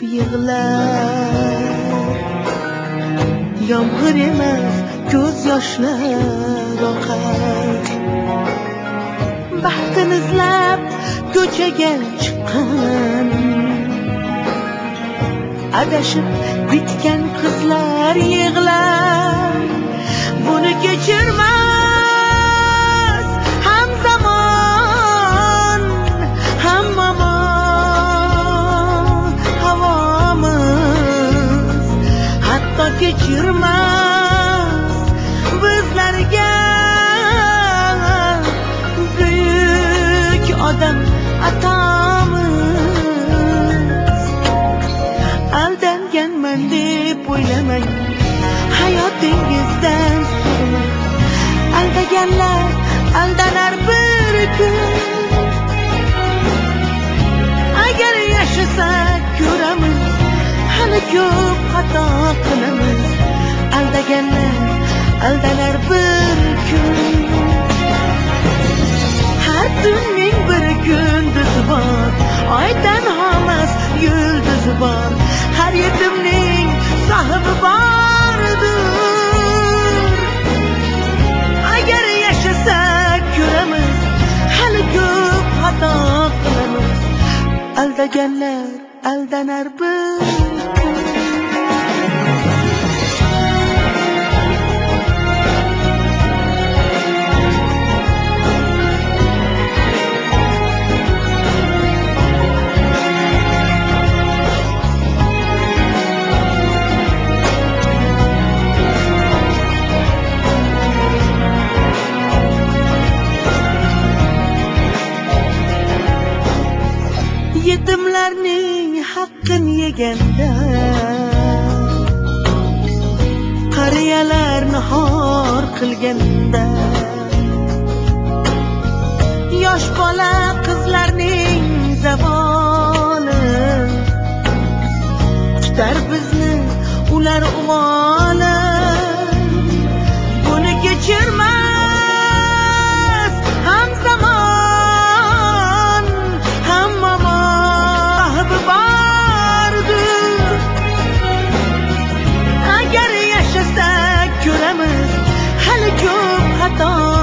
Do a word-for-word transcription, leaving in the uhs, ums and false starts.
yig'lar. Yomg'ir emas, ko'z yoshlar oqar. Baxtini izlab ko'chaga chiqqan, adashib bitgan qizlar yig'lar. Buni kechirmas ham zamon, ham momon havomiz, hatto kechirmas bizlarga buyuk odam atamiz. Aldanganman deb o'ylamang, hayot dengizdan suvmi? Aldaganlar aldanar bir kun. Agar yashasak ko'ramiz, hali ko'p xato qilamiz. Aldaganlar aldanar bir kun. Har tunning bir kunduzi bor, oydan xomas yulduzi bor. Har yetimning sohibi bordir. Agar yashasak ko'ramiz, hali ko'p xato qilamiz. Aldaganlar aldanar bir kun. Yetimlarning haqqini yeganda, qariyalarni xor qilganda, yosh bola qizlarning zavoli kutar bizni ular uvoli. Buni kechirmas ham zamon, ham momon bordir. Agar yashasak ko'ramiz, hali ko'p xato